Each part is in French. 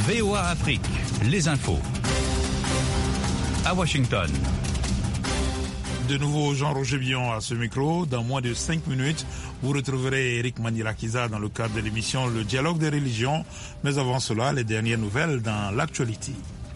VOA Afrique, les infos. À Washington. De nouveau, Jean-Roger Billon à ce micro. Dans moins de 5 minutes, vous retrouverez Eric Manirakiza dans le cadre de l'émission Le Dialogue des religions. Mais avant cela, les dernières nouvelles dans l'actualité.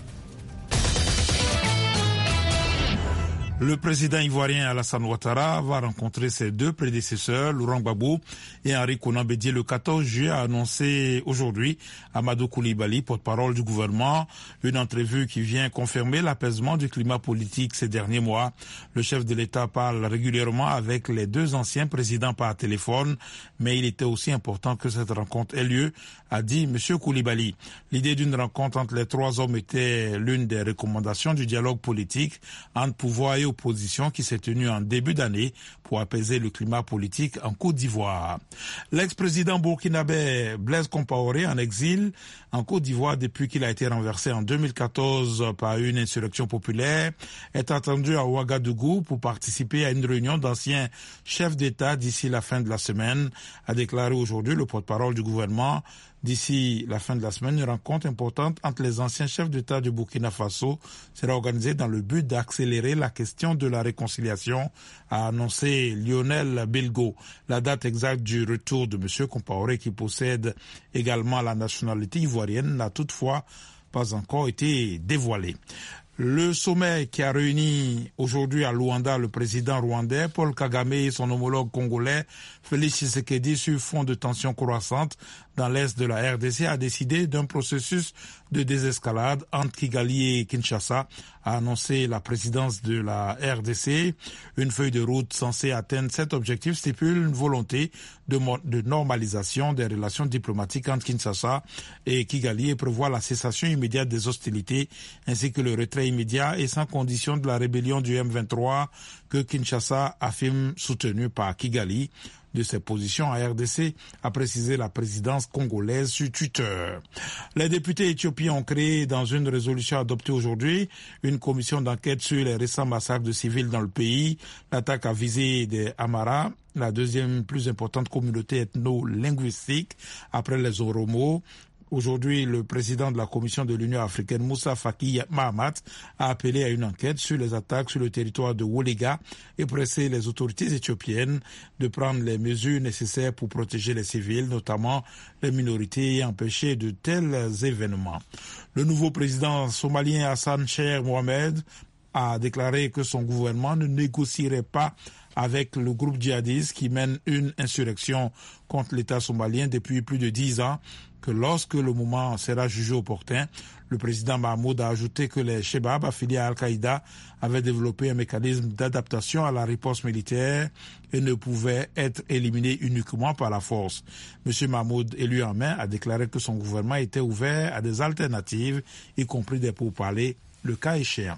Le président ivoirien Alassane Ouattara va rencontrer ses deux prédécesseurs, Laurent Gbagbo et Henri Konan Bédié, le 14 juillet, a annoncé aujourd'hui Amadou Koulibaly, porte-parole du gouvernement, une entrevue qui vient confirmer l'apaisement du climat politique ces derniers mois. Le chef de l'État parle régulièrement avec les deux anciens présidents par téléphone, mais il était aussi important que cette rencontre ait lieu, a dit M. Koulibaly. L'idée d'une rencontre entre les trois hommes était l'une des recommandations du dialogue politique entre pouvoir et opposition qui s'est tenue en début d'année pour apaiser le climat politique en Côte d'Ivoire. L'ex-président burkinabé Blaise Compaoré, en exil en Côte d'Ivoire depuis qu'il a été renversé en 2014 par une insurrection populaire, est attendu à Ouagadougou pour participer à une réunion d'anciens chefs d'État d'ici la fin de la semaine, a déclaré aujourd'hui le porte-parole du gouvernement. D'ici la fin de la semaine, une rencontre importante entre les anciens chefs d'État du Burkina Faso sera organisée dans le but d'accélérer la question de la réconciliation, a annoncé Lionel Bilgo. La date exacte du retour de M. Compaoré, qui possède également la nationalité ivoirienne, n'a toutefois pas encore été dévoilée. Le sommet qui a réuni aujourd'hui à Luanda le président rwandais Paul Kagame et son homologue congolais Félix Tshisekedi sur fond de tensions croissantes dans l'est de la RDC a décidé d'un processus de désescalade entre Kigali et Kinshasa, a annoncé la présidence de la RDC. Une feuille de route censée atteindre cet objectif stipule une volonté de normalisation des relations diplomatiques entre Kinshasa et Kigali et prévoit la cessation immédiate des hostilités ainsi que le retrait immédiat et sans condition de la rébellion du M23 que Kinshasa affirme soutenue par Kigali. De ses positions à RDC, a précisé la présidence congolaise sur Twitter. Les députés éthiopiens ont créé dans une résolution adoptée aujourd'hui une commission d'enquête sur les récents massacres de civils dans le pays. L'attaque a visé des Amara, la deuxième plus importante communauté ethno-linguistique après les Oromo. Aujourd'hui, le président de la Commission de l'Union africaine, Moussa Faki Mahamat, a appelé à une enquête sur les attaques sur le territoire de Wolega et pressé les autorités éthiopiennes de prendre les mesures nécessaires pour protéger les civils, notamment les minorités, et empêcher de tels événements. Le nouveau président somalien Hassan Sheikh Mohamed a déclaré que son gouvernement ne négocierait pas avec le groupe djihadiste qui mène une insurrection contre l'État somalien depuis plus de 10 ans, que lorsque le moment sera jugé opportun. Le président Mahmoud a ajouté que les Chebab affiliés à Al-Qaïda avaient développé un mécanisme d'adaptation à la riposte militaire et ne pouvaient être éliminés uniquement par la force. M. Mahmoud, élu en main, a déclaré que son gouvernement était ouvert à des alternatives, y compris des pourparlers, le cas échéant.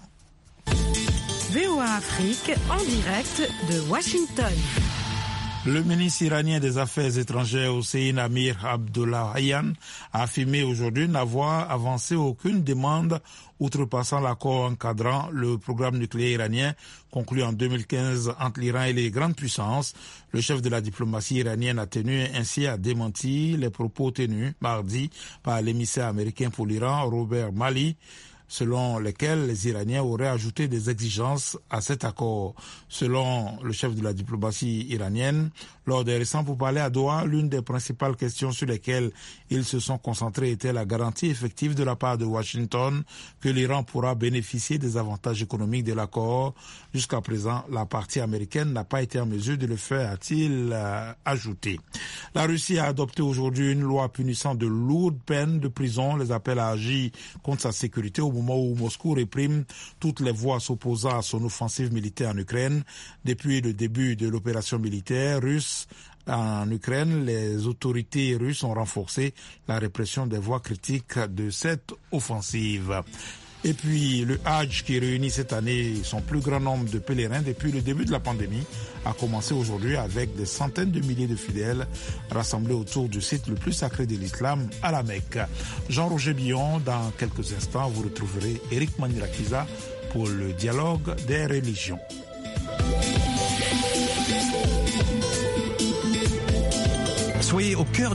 VOA Afrique, en direct de Washington. Le ministre iranien des Affaires étrangères Hossein Amir Abdollahian a affirmé aujourd'hui n'avoir avancé aucune demande outrepassant l'accord encadrant le programme nucléaire iranien conclu en 2015 entre l'Iran et les grandes puissances. Le chef de la diplomatie iranienne a tenu ainsi à démentir les propos tenus mardi par l'émissaire américain pour l'Iran, Robert Malley, selon lesquels les Iraniens auraient ajouté des exigences à cet accord. Selon le chef de la diplomatie iranienne, lors des récents pourparlers à Doha, l'une des principales questions sur lesquelles ils se sont concentrés était la garantie effective de la part de Washington que l'Iran pourra bénéficier des avantages économiques de l'accord. Jusqu'à présent, la partie américaine n'a pas été en mesure de le faire, a-t-il ajouté. La Russie a adopté aujourd'hui une loi punissant de lourdes peines de prison les appels à agir contre sa sécurité au moment où Moscou réprime toutes les voix s'opposant à son offensive militaire en Ukraine. Depuis le début de l'opération militaire russe en Ukraine, les autorités russes ont renforcé la répression des voix critiques de cette offensive. Et puis le Hajj qui réunit cette année son plus grand nombre de pèlerins depuis le début de la pandémie a commencé aujourd'hui avec des centaines de milliers de fidèles rassemblés autour du site le plus sacré de l'islam à la Mecque. Jean-Roger Billon, dans quelques instants, vous retrouverez Eric Manirakiza pour le dialogue des religions. Soyez au cœur